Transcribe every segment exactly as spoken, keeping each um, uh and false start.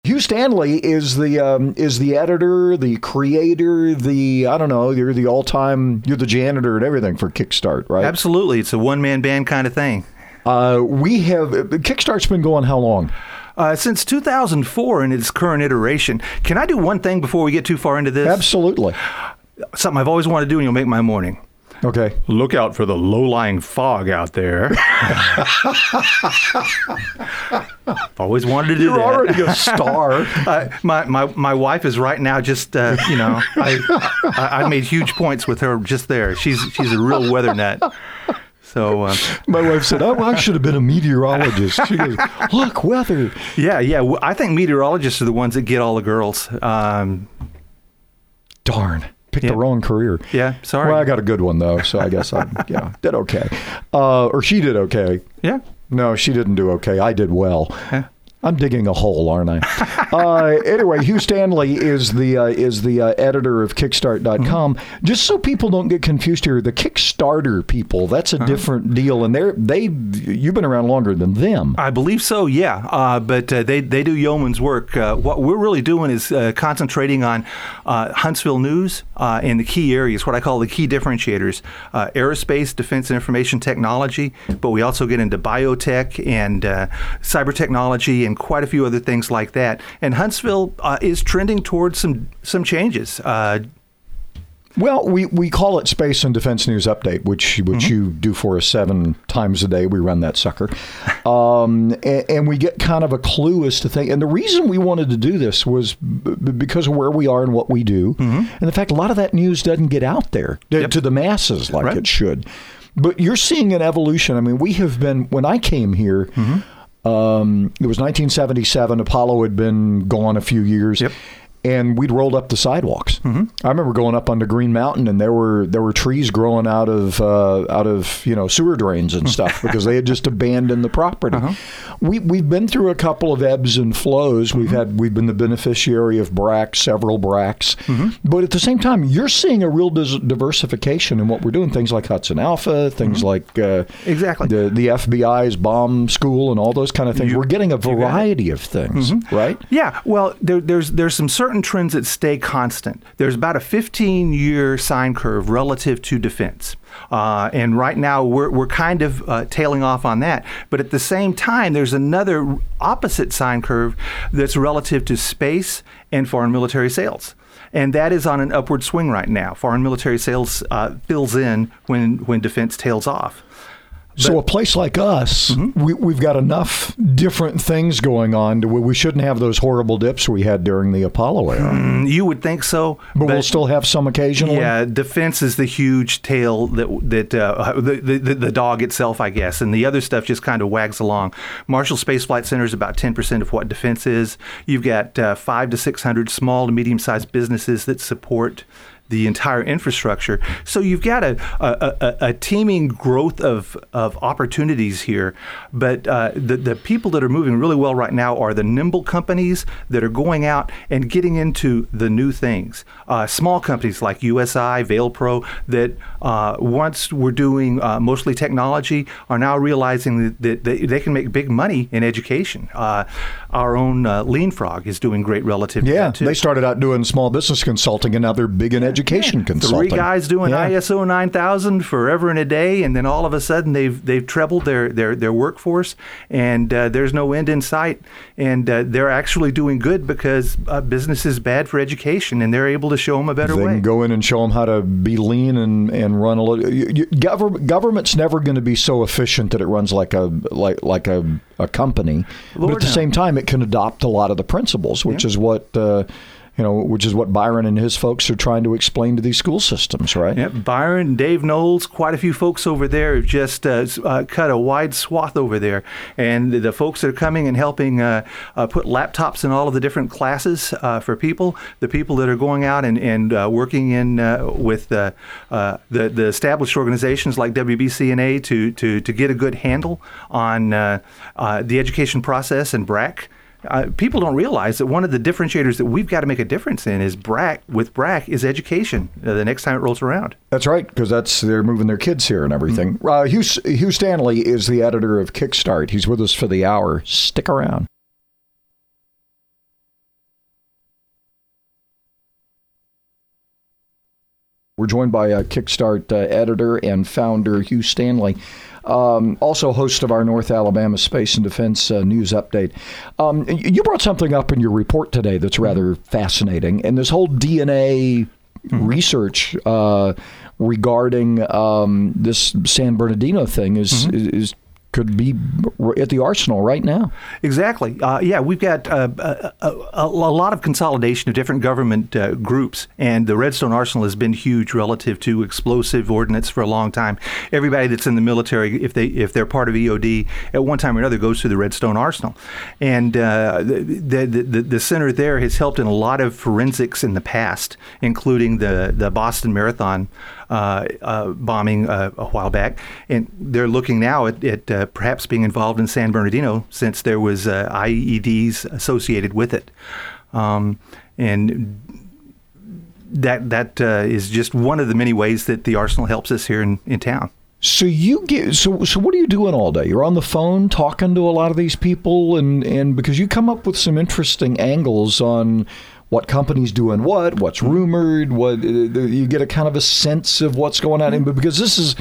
Hugh Stanley is the um, is the editor, the creator, the I don't know. You're the all time. You're the janitor and everything for Kickstart, right? Absolutely, it's a one man band kind of thing. Uh, we have Kickstart's been going how long? Uh, since two thousand four in its current iteration. Can I do one thing before we get too far into this? Absolutely. Something I've always wanted to do, and you'll make my morning. Okay. Look out for the low-lying fog out there. Always wanted to do You're that. You're already a star. uh, my, my my wife is right now just, uh, you know, I, I I made huge points with her just there. She's she's a real weather nut. So uh, my wife said, "Oh, I should have been a meteorologist." She goes, "Look, weather." Yeah, yeah. I think meteorologists are the ones that get all the girls. Um, Darn. Picked yeah. the wrong career. Yeah, sorry. Well, I got a good one, though, so I guess I yeah, did okay. Uh, or she did okay. Yeah. No, she didn't do okay. I did well. Yeah. I'm digging a hole, aren't I? uh, anyway, Hugh Stanley is the uh, is the uh, editor of Kickstart dot com. Mm-hmm. Just so people don't get confused here, the Kickstarter people, that's a uh-huh. different deal, and they're they you've been around longer than them. I believe so, yeah. Uh, but uh, they they do yeoman's work. Uh, what we're really doing is uh, concentrating on uh, Huntsville news uh, and the key areas, what I call the key differentiators: uh, aerospace, defense, and information technology. But we also get into biotech and uh, cyber technology and quite a few other things like that. And Huntsville uh, is trending towards some some changes. Uh, well, we, we call it Space and Defense News Update, which which mm-hmm. you do for us seven times a day. We run that sucker. Um, and, and we get kind of a clue as to things. And the reason we wanted to do this was b- because of where we are and what we do. Mm-hmm. And the fact a lot of that news doesn't get out there to, yep. to the masses like right. it should. But you're seeing an evolution. I mean, we have been, when I came here, mm-hmm. Um, it was nineteen seventy-seven. Apollo had been gone a few years. Yep. And we'd rolled up the sidewalks. Mm-hmm. I remember going up onto Green Mountain, and there were there were trees growing out of uh, out of you know sewer drains and stuff because they had just abandoned the property. Uh-huh. We we've been through a couple of ebbs and flows. Mm-hmm. We've had we've been the beneficiary of BRAC, several BRACs, mm-hmm. but at the same time, you're seeing a real dis- diversification in what we're doing. Things like Hudson Alpha, things mm-hmm. like uh, exactly the the F B I's bomb school, and all those kind of things. You, we're getting a variety of things, mm-hmm. right? Yeah. Well, there, there's there's some certain trends that stay constant. There's about a fifteen-year sine curve relative to defense. Uh, and right now, we're we're kind of uh, tailing off on that. But at the same time, there's another opposite sine curve that's relative to space and foreign military sales. And that is on an upward swing right now. Foreign military sales uh, fills in when, when defense tails off. But, so a place like us, mm-hmm. we, we've got enough different things going on to where we shouldn't have those horrible dips we had during the Apollo era. Mm, you would think so. But, but we'll still have some occasionally? Yeah, defense is the huge tail, that that uh, the, the, the dog itself, I guess. And the other stuff just kind of wags along. Marshall Space Flight Center is about ten percent of what defense is. You've got uh, five to six hundred small to medium-sized businesses that support the entire infrastructure. So you've got a, a, a, a teeming growth of, of opportunities here. But uh, the, the people that are moving really well right now are the nimble companies that are going out and getting into the new things. Uh, small companies like U S I, VailPro, that uh, once were doing uh, mostly technology, are now realizing that, that they, they can make big money in education. Uh, our own uh, Lean Frog is doing great relative yeah, to that, too. They started out doing small business consulting, and now they're big in education. Education yeah. consulting. Three guys doing yeah. I S O nine thousand forever and a day, and then all of a sudden they've they've trebled their their, their workforce, and uh, there's no end in sight. And uh, they're actually doing good because uh, business is bad for education, and they're able to show them a better they way. They can go in and show them how to be lean and, and run a little. You, you, government, government's never going to be so efficient that it runs like a like like a, a company, Lord but at the no. same time, it can adopt a lot of the principles, which yeah. is what. Uh, You know, which is what Byron and his folks are trying to explain to these school systems, right? Yeah, Byron and Dave Knowles, quite a few folks over there have just uh, uh, cut a wide swath over there. And the folks that are coming and helping uh, uh, put laptops in all of the different classes uh, for people, the people that are going out and, and uh, working in uh, with uh, uh, the, the established organizations like W B C N A to, to, to get a good handle on uh, uh, the education process and BRAC. Uh, people don't realize that one of the differentiators that we've got to make a difference in is BRAC. With BRAC is education. Uh, the next time it rolls around. That's right, because that's they're moving their kids here and everything. Mm-hmm. Uh, Hugh, Hugh Stanley is the editor of Kickstart. He's with us for the hour. Stick around. We're joined by uh, Kickstart uh, editor and founder Hugh Stanley, um, also host of our North Alabama Space and Defense uh, News Update. Um, you brought something up in your report today that's rather fascinating, and this whole D N A mm-hmm. research uh, regarding um, this San Bernardino thing is mm-hmm. is, is could be at the arsenal right now. Exactly. Uh, yeah, we've got uh, a, a, a lot of consolidation of different government uh, groups, and the Redstone Arsenal has been huge relative to explosive ordnance for a long time. Everybody that's in the military, if they if they're part of E O D, at one time or another goes through the Redstone Arsenal, and uh, the, the the the center there has helped in a lot of forensics in the past, including the the Boston Marathon Uh, uh, bombing uh, a while back, and they're looking now at, at uh, perhaps being involved in San Bernardino, since there was uh, I E Ds associated with it, um, and that that uh, is just one of the many ways that the Arsenal helps us here in, in town. So you get so so what are you doing all day? You're on the phone talking to a lot of these people, and and because you come up with some interesting angles on what companies doing what, what's rumored, what you get a kind of a sense of what's going on. And because this is,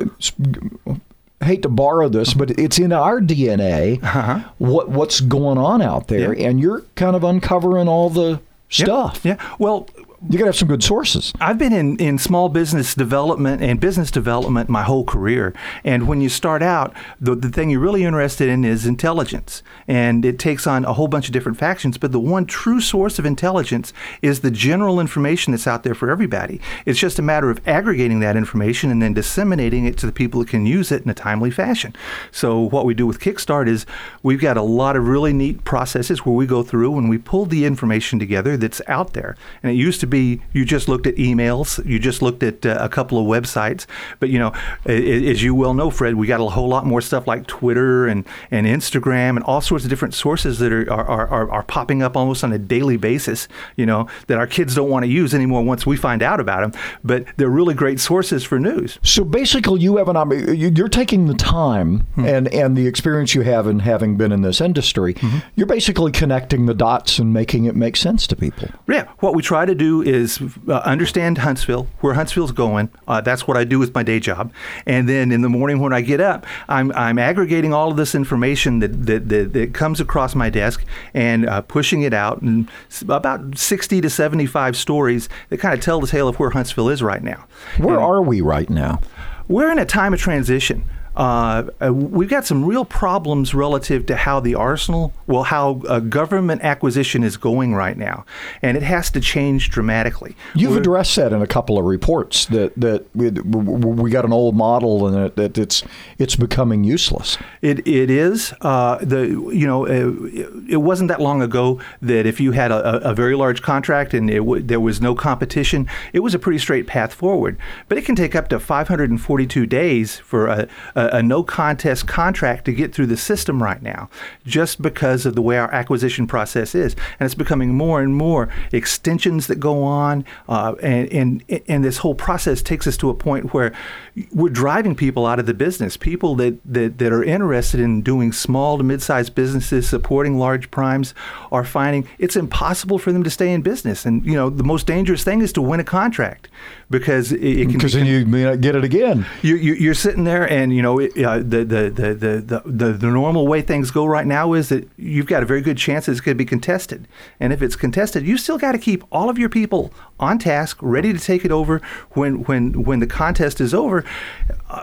I hate to borrow this, but it's in our D N A, uh-huh. what what's going on out there, yeah. and you're kind of uncovering all the stuff. Yeah. yeah. Well, you got to have some good sources. I've been in, in small business development and business development my whole career. And when you start out, the, the thing you're really interested in is intelligence. And it takes on a whole bunch of different factions. But the one true source of intelligence is the general information that's out there for everybody. It's just a matter of aggregating that information and then disseminating it to the people that can use it in a timely fashion. So what we do with Kickstart is we've got a lot of really neat processes where we go through and we pull the information together that's out there. And it used to be you just looked at emails, you just looked at uh, a couple of websites, but you know, as you well know, Fred, we got a whole lot more stuff like Twitter and, and Instagram and all sorts of different sources that are, are, are, are popping up almost on a daily basis, you know, that our kids don't want to use anymore once we find out about them, but they're really great sources for news. So basically you have an, you're taking the time hmm. and, and the experience you have in having been in this industry, mm-hmm. you're basically connecting the dots and making it make sense to people. Yeah, what we try to do is uh, understand Huntsville, where Huntsville's going. Uh, that's what I do with my day job. And then in the morning when I get up, I'm I'm aggregating all of this information that that, that, that comes across my desk and uh, pushing it out. And about sixty to seventy-five stories that kind of tell the tale of where Huntsville is right now. Where and are we right now? We're in a time of transition. Uh, uh, we've got some real problems relative to how the Arsenal, well, how uh, government acquisition is going right now, and it has to change dramatically. You've We're, addressed that in a couple of reports that that we, we got an old model and that, that it's it's becoming useless. It it is. Uh, the you know uh, it wasn't that long ago that if you had a, a very large contract and it w- there was no competition, it was a pretty straight path forward. But it can take up to five hundred forty-two days for a, a a no contest contract to get through the system right now, just because of the way our acquisition process is. And it's becoming more and more extensions that go on. Uh, and, and, and this whole process takes us to a point where we're driving people out of the business. People that, that, that are interested in doing small to mid-sized businesses, supporting large primes, are finding it's impossible for them to stay in business. And, you know, the most dangerous thing is to win a contract, because it, it can because then you may not get it again. You, you, you're sitting there and, you know, it, uh, the, the, the, the, the, the normal way things go right now is that you've got a very good chance it's going to be contested. And if it's contested, you still got to keep all of your people on task, ready to take it over when when when the contest is over. Uh,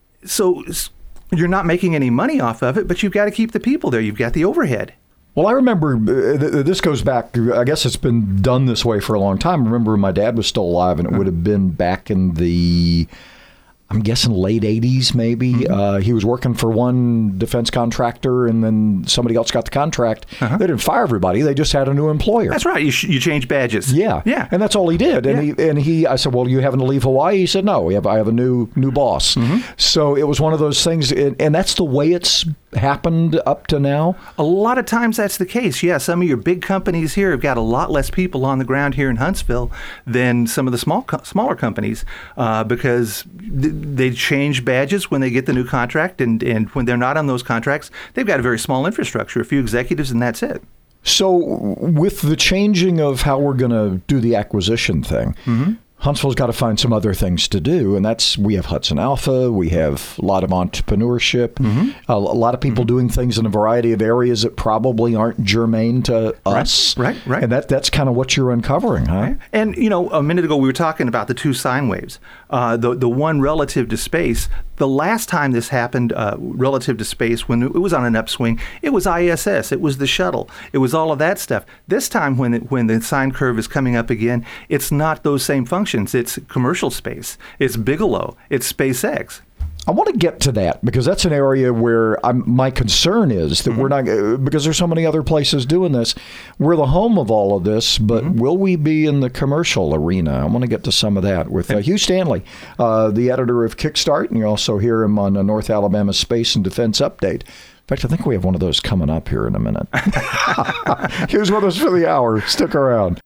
so you're not making any money off of it, but you've got to keep the people there. You've got the overhead. Well, I remember, uh, th- this goes back, I guess it's been done this way for a long time. I remember my dad was still alive, and it would have been back in the, I'm guessing late eighties maybe. Mm-hmm. Uh, he was working for one defense contractor, and then somebody else got the contract. Uh-huh. They didn't fire everybody. They just had a new employer. That's right. You sh- you change badges. Yeah. Yeah. And that's all he did. And yeah. he and he I said, well, you having to leave Hawaii? He said, no, we have, I have a new new boss. Mm-hmm. So it was one of those things, and, and that's the way it's happened up to now. A lot of times that's the case. Yeah, some of your big companies here have got a lot less people on the ground here in Huntsville than some of the small co- smaller companies, uh, because th- they change badges when they get the new contract, and, and when they're not on those contracts, they've got a very small infrastructure, a few executives, and that's it. So with the changing of how we're going to do the acquisition thing, mm-hmm. Huntsville's got to find some other things to do, and that's we have Hudson Alpha, we have a lot of entrepreneurship, mm-hmm. a, a lot of people mm-hmm. doing things in a variety of areas that probably aren't germane to us. Right, right. right. And that that's kind of what you're uncovering, huh? Right. And, you know, a minute ago we were talking about the two sine waves, uh, the, the one relative to space. The last time this happened uh, relative to space, when it was on an upswing, it was I S S, it was the shuttle, it was all of that stuff. This time when it, when the sine curve is coming up again, it's not those same functions. It's commercial space, it's Bigelow, it's SpaceX. I want to get to that because that's an area where I'm, my concern is that mm-hmm. we're not, uh, because there's so many other places doing this. We're the home of all of this, but mm-hmm. will we be in the commercial arena? I want to get to some of that with uh, Hugh Stanley, uh, the editor of Kickstart, and you also hear him on the North Alabama Space and Defense Update. In fact, I think we have one of those coming up here in a minute. Here's with us for the hour. Stick around.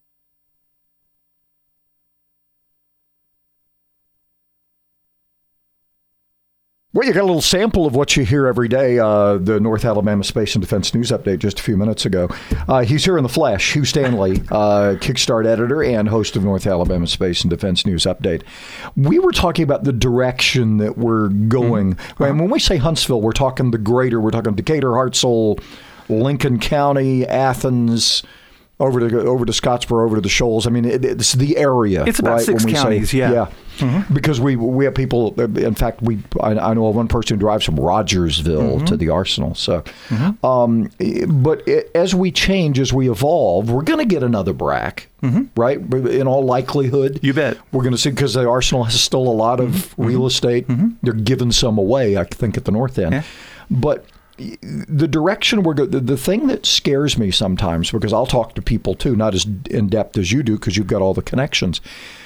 Well, you got a little sample of what you hear every day, uh, the North Alabama Space and Defense News Update just a few minutes ago. Uh, he's here in the flesh, Hugh Stanley, uh, Kickstart editor and host of North Alabama Space and Defense News Update. We were talking about the direction that we're going. Mm-hmm. And when we say Huntsville, we're talking the greater, we're talking Decatur, Hartselle, Lincoln County, Athens, over to over to Scottsboro, over to the Shoals. I mean, it, it's the area. It's about right, six counties, say, yeah. Yeah. Mm-hmm. Because we we have people, in fact, we I, I know of one person who drives from Rogersville mm-hmm. to the Arsenal. So, mm-hmm. um, but it, as we change, as we evolve, we're going to get another B R A C, mm-hmm. right? In all likelihood. You bet. We're going to see, because the Arsenal has still a lot of mm-hmm. real estate. Mm-hmm. They're giving some away, I think, at the north end. Yeah. But the direction we're going, the, the thing that scares me sometimes, because I'll talk to people too, not as in depth as you do, because you've got all the connections.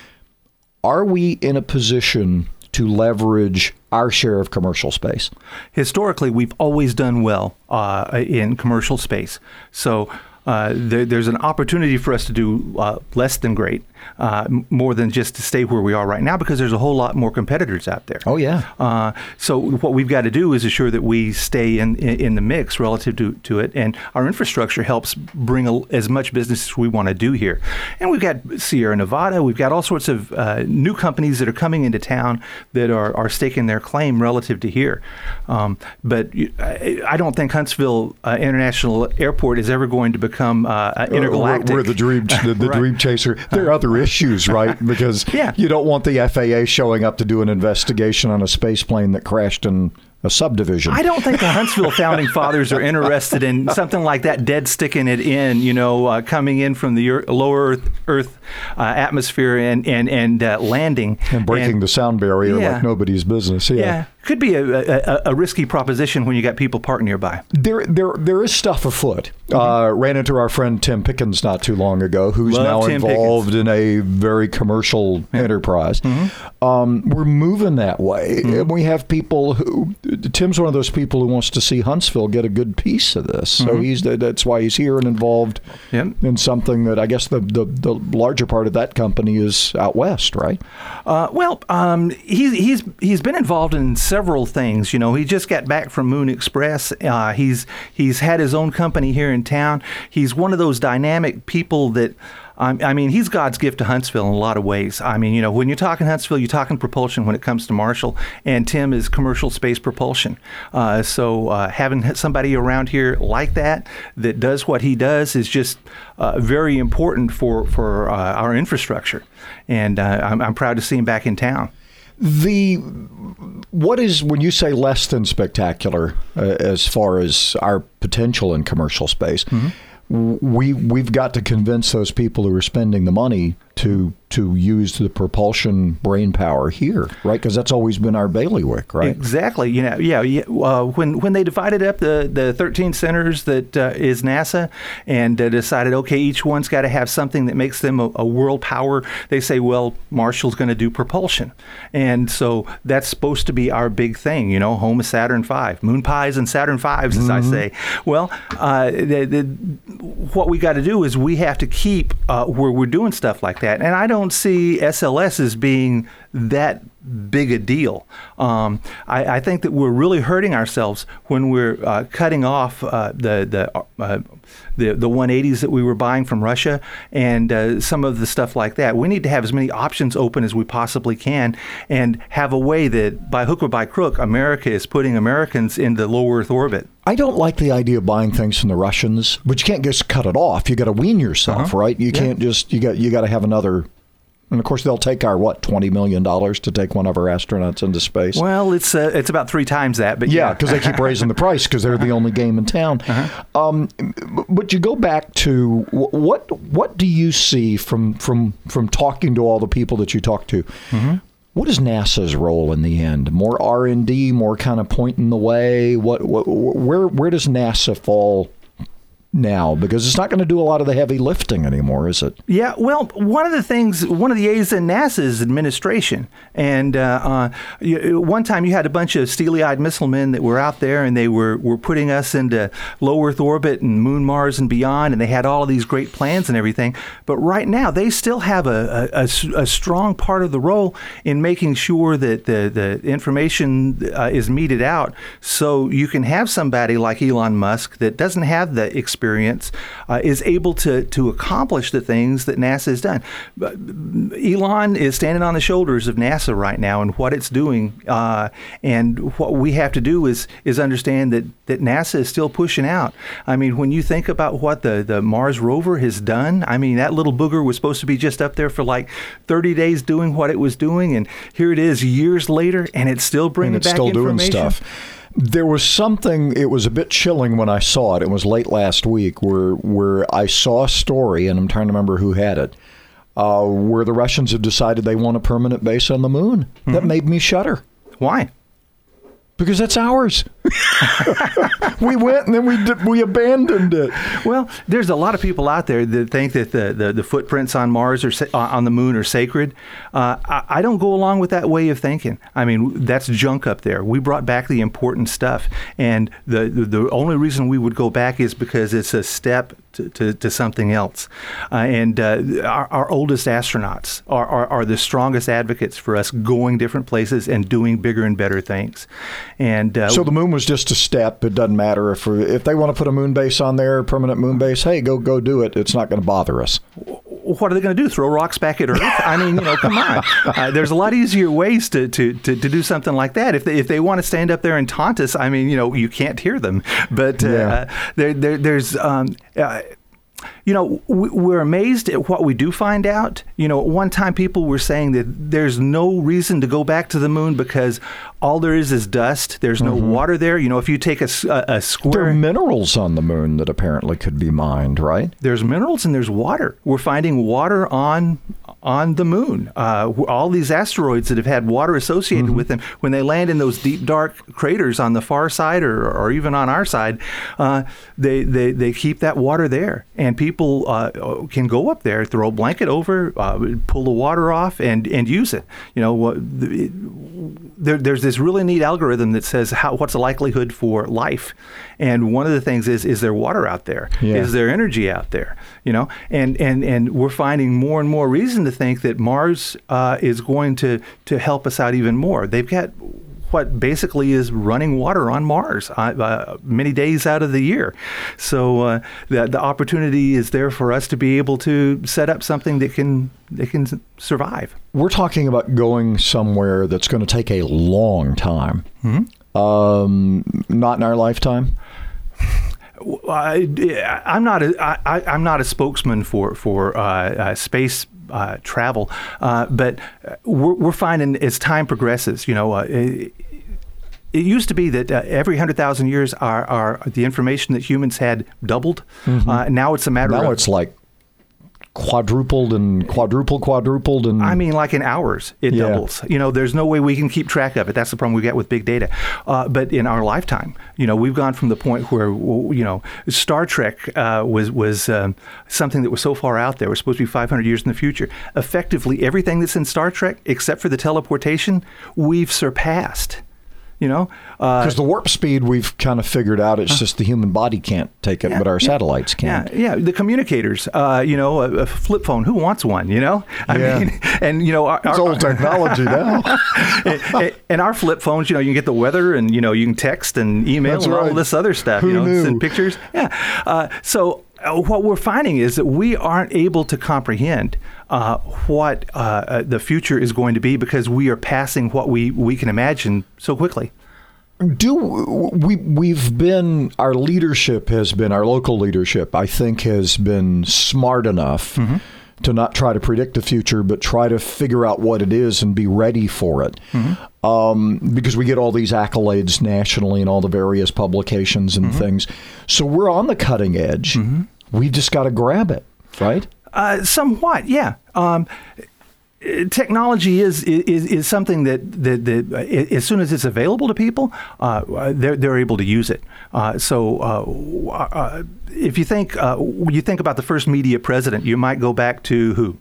Are we in a position to leverage our share of commercial space? Historically, we've always done well uh, in commercial space. So uh, there, there's an opportunity for us to do uh, less than great, uh, more than just to stay where we are right now, because there's a whole lot more competitors out there. Oh, yeah. Uh, so what we've got to do is ensure that we stay in, in, in the mix relative to, to it, and our infrastructure helps bring a, as much business as we want to do here. And we've got Sierra Nevada, we've got all sorts of uh, new companies that are coming into town that are, are staking their claim relative to here. Um, but I, I don't think Huntsville uh, International Airport is ever going to become uh, intergalactic. Uh, we're, we're the dream, the, the right. dream chaser. There are other issues, right? Because yeah. you don't want the F A A showing up to do an investigation on a space plane that crashed in a subdivision. I don't think the Huntsville founding fathers are interested in something like that, dead sticking it in, you know, uh, coming in from the earth, lower Earth, earth uh, atmosphere and and and uh, landing and breaking and, the sound barrier yeah. like nobody's business. Yeah. yeah. Could be a, a, a risky proposition when you got people parked nearby. There, there, there is stuff afoot. Mm-hmm. Uh, ran into our friend Tim Pickens not too long ago, who's Love now Tim involved Pickens. in a very commercial yeah. enterprise. Mm-hmm. Um, we're moving that way, mm-hmm. and we have people who. Tim's one of those people who wants to see Huntsville get a good piece of this. So mm-hmm. he's that's why he's here and involved yep. in something that I guess the, the the larger part of that company is out west, right? Uh, well, um, he's he's he's been involved in several things. You know, he just got back from Moon Express. Uh, he's he's had his own company here in town. He's one of those dynamic people that. I mean, he's God's gift to Huntsville in a lot of ways. I mean, you know, when you're talking Huntsville, you're talking propulsion when it comes to Marshall, and Tim is commercial space propulsion. Uh, so uh, having somebody around here like that, that does what he does, is just uh, very important for, for uh, our infrastructure. And uh, I'm, I'm proud to see him back in town. The what is, when you say less than spectacular uh, as far as our potential in commercial space, mm-hmm. we we've got to convince those people who are spending the money to to use the propulsion brain power here, right? Because that's always been our bailiwick, right? Exactly. You know, yeah. yeah uh, when when they divided up the, the thirteen centers that uh, is NASA and uh, decided, okay, each one's got to have something that makes them a, a world power, they say, well, Marshall's going to do propulsion, and so that's supposed to be our big thing. You know, home of Saturn five, moon pies and Saturn fives, as mm-hmm. I say. Well, uh, the, the, what we got to do is we have to keep uh, where we're doing stuff like that, and I don't see S L S as being that big a deal. Um, I, I think that we're really hurting ourselves when we're uh, cutting off uh, the the, uh, the the one eighties that we were buying from Russia and uh, some of the stuff like that. We need to have as many options open as we possibly can and have a way that, by hook or by crook, America is putting Americans into low Earth orbit. I don't like the idea of buying things from the Russians, but you can't just cut it off. You got to wean yourself, uh-huh. right? You yeah. can't just you got you got to have another. And of course, they'll take our what twenty million dollars to take one of our astronauts into space. Well, it's uh, it's about three times that, but yeah, yeah, because they keep raising the price because they're the only game in town. Uh-huh. Um, but you go back to what what do you see from from from talking to all the people that you talk to? Mm-hmm. What is NASA's role in the end? More R and D, more kind of pointing the way. What, what where where does NASA fall now? Because it's not going to do a lot of the heavy lifting anymore, is it? Yeah, well, one of the things, one of the A's in NASA is administration. And uh, uh, you, one time you had a bunch of steely-eyed missile men that were out there, and they were, were putting us into low Earth orbit and Moon, Mars, and beyond, and they had all of these great plans and everything. But right now, they still have a, a, a, a strong part of the role in making sure that the, the information uh, is meted out so you can have somebody like Elon Musk that doesn't have the experience experience uh, is able to to accomplish the things that NASA has done. But Elon is standing on the shoulders of NASA right now and what it's doing, uh, and what we have to do is is understand that that NASA is still pushing out. I mean, when you think about what the the Mars rover has done, I mean, that little booger was supposed to be just up there for like thirty days doing what it was doing, and here it is years later, and it's still bringing and it's back still information. Doing stuff. There was something, it was a bit chilling when I saw it. It was late last week where where I saw a story, and I'm trying to remember who had it, uh, where the Russians have decided they want a permanent base on the moon. Mm-hmm. That made me shudder. Why? Because that's ours. We went and then we d- we abandoned it. Well, there's a lot of people out there that think that the, the, the footprints on Mars or sa- on the moon are sacred. Uh, I, I don't go along with that way of thinking. I mean, that's junk up there. We brought back the important stuff, and the the, the only reason we would go back is because it's a step to, to, to something else. Uh, and uh, our, our oldest astronauts are, are, are the strongest advocates for us going different places and doing bigger and better things. And uh, so the moon was just a step. It doesn't matter if if they want to put a moon base on there, permanent moon base. Hey, go go do it. It's not going to bother us. What are they going to do? Throw rocks back at Earth? I mean, you know, come on. Uh, there's a lot easier ways to, to, to, to do something like that. If they, if they want to stand up there and taunt us, I mean, you know, you can't hear them. But uh, yeah. there, there there's. Um, uh, You know, we're amazed at what we do find out. You know, at one time people were saying that there's no reason to go back to the moon because all there is is dust. There's no mm-hmm. water there. You know, if you take a, a, a square... There are minerals on the moon that apparently could be mined, right? There's minerals and there's water. We're finding water on on the moon. Uh, all these asteroids that have had water associated mm-hmm. with them, when they land in those deep, dark craters on the far side or, or even on our side, uh, they, they, they keep that water there. And people uh, can go up there, throw a blanket over, uh, pull the water off, and, and use it. You know, what, the, there, there's this really neat algorithm that says how what's the likelihood for life. And one of the things is, is there water out there? Yeah. Is there energy out there? You know, and, and, and we're finding more and more reason to think that Mars uh, is going to, to help us out even more. They've got what basically is running water on Mars uh, uh, many days out of the year. So uh, the, the opportunity is there for us to be able to set up something that can that can survive. We're talking about going somewhere that's going to take a long time. Mm-hmm. Um, not in our lifetime. I, I'm not a I, I'm not a spokesman for for uh, uh, space uh, travel, uh, but we're, we're finding as time progresses, you know. Uh, it, It used to be that uh, every one hundred thousand years, our, our the information that humans had doubled. Mm-hmm. Uh, now it's a matter now of... Now it's like quadrupled and quadrupled, quadrupled. and I mean, like in hours, it yeah. doubles. You know, there's no way we can keep track of it. That's the problem we got with big data. Uh, but in our lifetime, you know, we've gone from the point where, you know, Star Trek uh, was, was um, something that was so far out there. It was supposed to be five hundred years in the future. Effectively, everything that's in Star Trek, except for the teleportation, we've surpassed. You know, because uh, the warp speed we've kind of figured out, it's uh, just the human body can't take it, yeah, but our yeah, satellites can. Yeah, yeah. The communicators, uh, you know, a, a flip phone, who wants one, you know? I yeah. mean, and, you know, our, it's our, old technology now. and, and our flip phones, you know, you can get the weather and, you know, you can text and email That's and right. all this other stuff, Who you know, knew? Send pictures. Yeah. Uh, so what we're finding is that we aren't able to comprehend uh, what uh, the future is going to be because we are passing what we, we can imagine so quickly. Do we, we've been, our leadership has been, our local leadership, I think, has been smart enough mm-hmm. to not try to predict the future, but try to figure out what it is and be ready for it. Mm-hmm. Um, because we get all these accolades nationally in all the various publications and mm-hmm. things. So we're on the cutting edge. Mm-hmm. We've just got to grab it, right? Uh, somewhat, yeah. Um, technology is, is is something that, that, that as soon as it's available to people, uh, they're they're able to use it. Uh, so uh, uh, if you think uh, you think about the first media president, you might go back to who?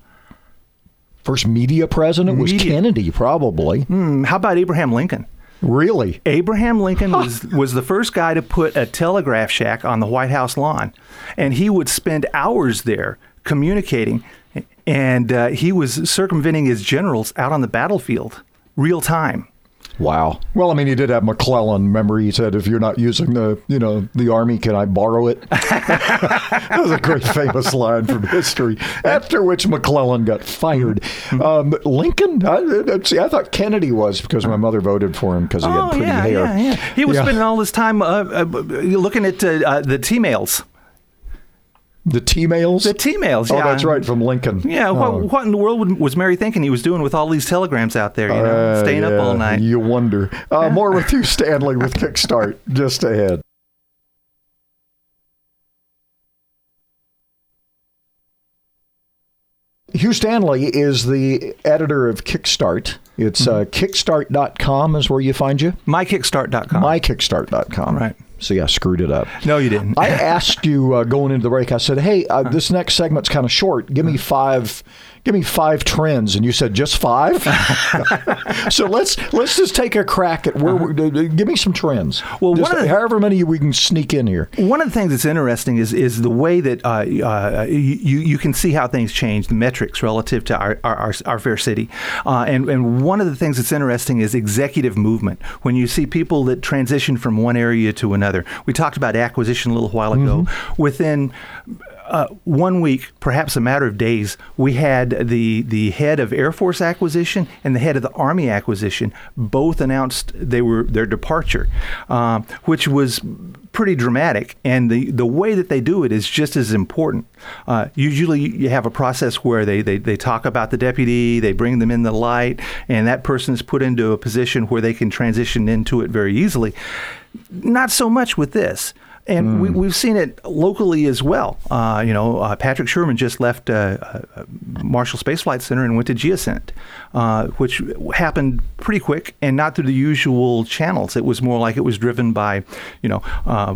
First media president was media. Kennedy, probably. Mm, how about Abraham Lincoln? Really? Abraham Lincoln was, was the first guy to put a telegraph shack on the White House lawn, and he would spend hours there communicating, and uh, he was circumventing his generals out on the battlefield, real time. Wow. Well, I mean, he did have McClellan. Remember, he said, if you're not using the, you know, the Army, can I borrow it? That was a great famous line from history, after which McClellan got fired. Um, Lincoln, I, see, I thought Kennedy was because my mother voted for him because he oh, had pretty yeah, hair. Yeah, yeah. He was yeah. spending all his time uh, uh, looking at uh, uh, the T-mails. The T-mails? The T-mails, yeah. Oh, that's right, from Lincoln. Yeah, oh. what, what in the world was Mary thinking he was doing with all these telegrams out there, you know, uh, staying yeah, up all night? You wonder. Uh, more with you, Stanley, with Kickstart, just ahead. Hugh Stanley is the editor of Kickstart. It's mm-hmm. uh, kickstart dot com is where you find you? my kickstart dot com. my kickstart dot com. Right. See, I screwed it up. No, you didn't. I asked you uh, going into the break, I said, hey, uh, this next segment's kind of short. Give me five give me five trends. And you said, just five? So let's let's just take a crack at where uh-huh. we're, give me some trends. Well, just, one of the, however many we can sneak in here. One of the things that's interesting is is the way that uh, uh, you, you can see how things change, the metrics relative to our, our, our fair city. Uh, and, and one of the things that's interesting is executive movement. When you see people that transition from one area to another. We talked about acquisition a little while ago. Mm-hmm. Within uh, one week, perhaps a matter of days, we had the the head of Air Force acquisition and the head of the Army acquisition both announced they were their departure, uh, which was pretty dramatic. And the, the way that they do it is just as important. Uh, usually you have a process where they, they, they talk about the deputy, they bring them in the light, and that person is put into a position where they can transition into it very easily. Not so much with this. And mm. we, we've seen it locally as well. Uh, you know, uh, Patrick Sherman just left uh, uh, Marshall Space Flight Center and went to Geoscent, uh, which happened pretty quick and not through the usual channels. It was more like it was driven by, you know, uh,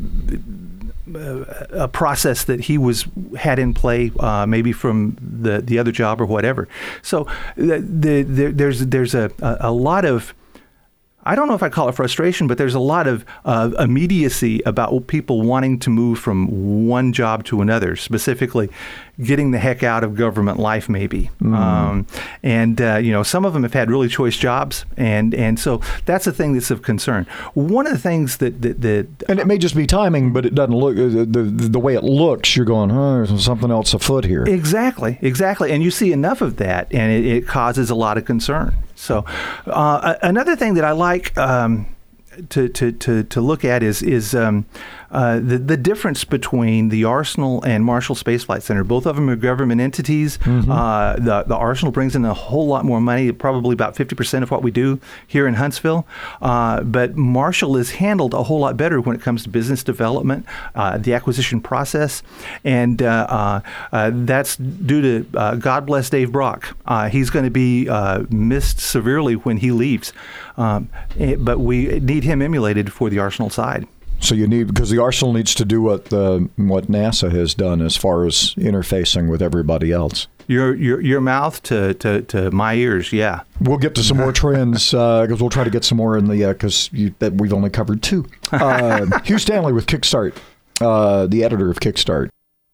a process that he was had in play, uh, maybe from the, the other job or whatever. So the, the, the, there's there's a, a lot of, I don't know if I call it frustration, but there's a lot of uh, immediacy about people wanting to move from one job to another, specifically getting the heck out of government life, maybe. Mm. Um, and, uh, you know, some of them have had really choice jobs. And, and so that's a thing that's of concern. One of the things that... that, that and it may just be timing, but it doesn't look... The, the, the way it looks, you're going, oh, there's something else afoot here. Exactly, exactly. And you see enough of that, and it, it causes a lot of concern. So uh, another thing that I like um, to, to, to, to look at is is um, uh, the, the difference between the Arsenal and Marshall Space Flight Center. Both of them are government entities. Mm-hmm. Uh, the, the Arsenal brings in a whole lot more money, probably about fifty percent of what we do here in Huntsville. Uh, but Marshall is handled a whole lot better when it comes to business development, uh, the acquisition process. And uh, uh, uh, that's due to, uh, God bless Dave Brock. Uh, he's going to be uh, missed severely when he leaves. Um, but we need him emulated for the Arsenal side. So you need, because the arsenal needs to do what the, what NASA has done as far as interfacing with everybody else. Your your your mouth to, to, to my ears, yeah. We'll get to some more trends because uh, we'll try to get some more in the because uh, we've only covered two. Uh, Hugh Stanley with Kickstart, uh, the editor of Kickstart.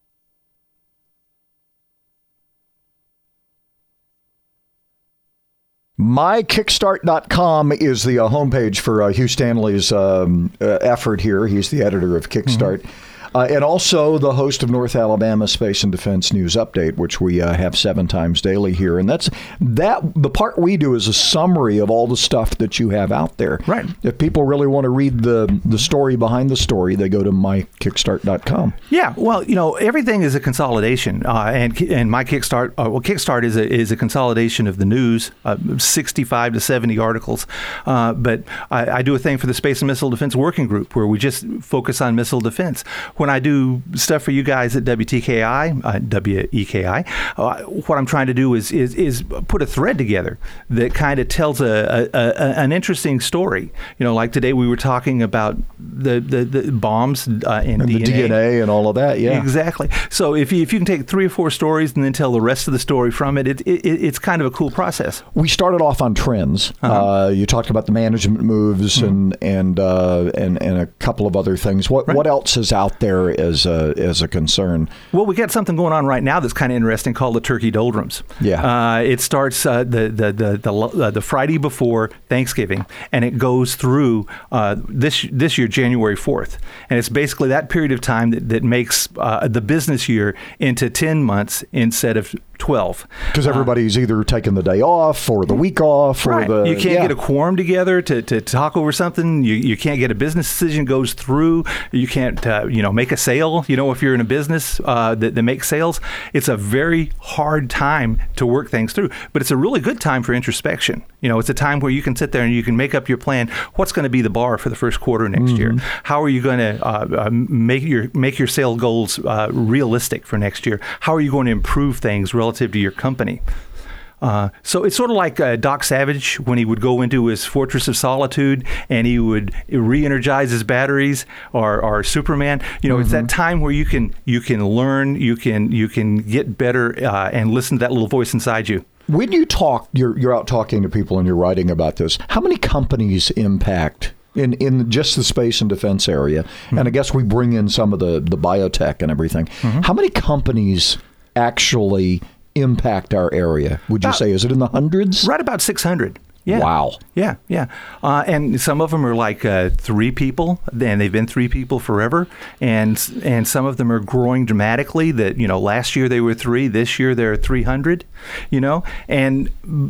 my kickstart dot com is the uh, homepage for uh, Hugh Stanley's um, uh, effort here. He's the editor of Kickstart. Mm-hmm. Uh, and also the host of North Alabama Space and Defense News Update, which we uh, have seven times daily here. And that's that. The part we do is a summary of all the stuff that you have out there. Right. If people really want to read the the story behind the story, they go to my kickstart dot com. Yeah. Well, you know, everything is a consolidation, uh, and and my Kickstart. Uh, well, Kickstart is a is a consolidation of the news, uh, sixty-five to seventy articles. Uh, but I, I do a thing for the Space and Missile Defense Working Group where we just focus on missile defense. When I do stuff for you guys at W T K I, uh, W E K I, uh, what I'm trying to do is is, is put a thread together that kind of tells a, a, a an interesting story. You know, like today we were talking about the the, the bombs uh, and, and D N A. the D N A and all of that. Yeah, exactly. So if you, if you can take three or four stories and then tell the rest of the story from it, it, it it's kind of a cool process. We started off on trends. Uh-huh. Uh, you talked about the management moves mm-hmm. and and uh, and and a couple of other things. What right. what else is out there as a, as a concern? Well, we got something going on right now that's kind of interesting called the Turkey Doldrums. Yeah. Uh, it starts uh, the, the, the, the, uh, the Friday before Thanksgiving, and it goes through uh, this this year, January fourth. And it's basically that period of time that, that makes uh, the business year into ten months instead of twelve. Because everybody's uh, either taking the day off or the week off. Right. Or the, you can't yeah. get a quorum together to, to talk over something. You, you can't get a business decision goes through. You can't, uh, you know, make a sale. You know, if you're in a business uh, that, that makes sales, it's a very hard time to work things through. But it's a really good time for introspection. You know, it's a time where you can sit there and you can make up your plan. What's going to be the bar for the first quarter next mm-hmm. year? How are you going to uh, uh, make your make your sale goals uh, realistic for next year? How are you going to improve things relative to your company? Uh, so it's sort of like uh, Doc Savage when he would go into his Fortress of Solitude and he would re-energize his batteries, or, or Superman. You know, mm-hmm. it's that time where you can you can learn, you can you can get better, uh, and listen to that little voice inside you. When you talk, you're you're out talking to people and you're writing about this. How many companies impact in in just the space and defense area? Mm-hmm. And I guess we bring in some of the the biotech and everything. Mm-hmm. How many companies actually impact our area, would you about, say? Is it in the hundreds? Right about six hundred. Yeah. Wow. Yeah, yeah. Uh, and some of them are like uh, three people, and they've been three people forever. And and some of them are growing dramatically. That, you know, last year they were three, this year they're three hundred, you know. And,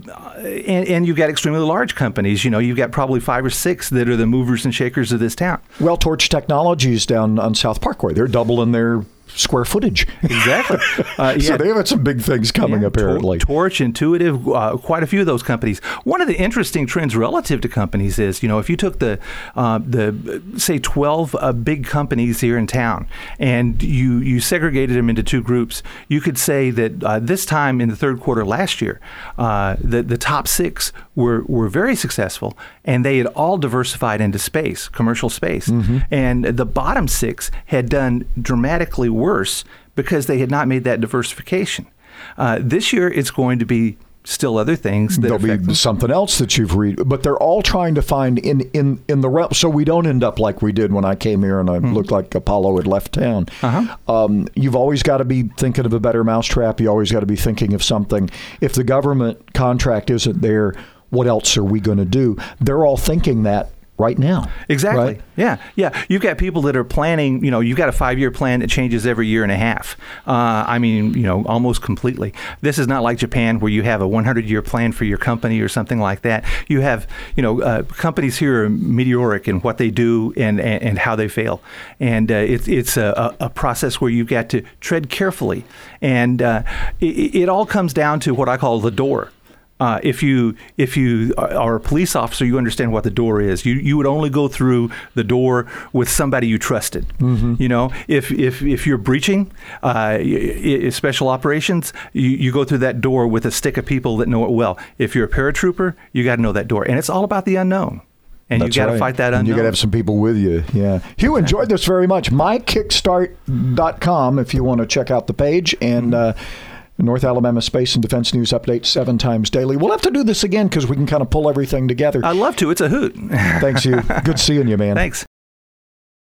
and and you've got extremely large companies. You know, you've got probably five or six that are the movers and shakers of this town. Well, Torch Technologies down on South Parkway, they're doubling their square footage. Exactly. Uh, yeah. So they have some big things coming, yeah, apparently. Torch, Intuitive, uh, quite a few of those companies. One of the interesting trends relative to companies is, you know, if you took the, uh, the say, twelve uh, big companies here in town and you, you segregated them into two groups, you could say that uh, this time in the third quarter last year, uh, the, the top six were, were very successful, and they had all diversified into space, commercial space. Mm-hmm. And the bottom six had done dramatically worse because they had not made that diversification. Uh, this year, it's going to be still other things. That There'll be them. something else that you've read, but they're all trying to find in in in the realm, so we don't end up like we did when I came here and I mm-hmm. looked like Apollo had left town. Uh-huh. Um, you've always got to be thinking of a better mousetrap. You always got to be thinking of something. If the government contract isn't there, what else are we going to do? They're all thinking that right now. Exactly. Right? Yeah. Yeah. You've got people that are planning, you know, you've got a five-year plan that changes every year and a half. Uh, I mean, you know, almost completely. This is not like Japan where you have a one hundred year plan for your company or something like that. You have, you know, uh, companies here are meteoric in what they do and, and, and how they fail. And uh, it, it's a, a process where you've got to tread carefully. And uh, it, it all comes down to what I call the door. Uh, if you if you are a police officer, you understand what the door is. You you would only go through the door with somebody you trusted. Mm-hmm. You know, if if if you're breaching uh, special operations, you, you go through that door with a stick of people that know it well. If you're a paratrooper, you got to know that door, and it's all about the unknown. And That's you got to right. fight that unknown. And you got to have some people with you. Yeah. Hugh, enjoyed this very much. my kickstart dot com if you want to check out the page. And uh, North Alabama Space and Defense News Update seven times daily. We'll have to do this again because we can kind of pull everything together. I'd love to. It's a hoot. Thanks, Hugh. Good seeing you, man. Thanks.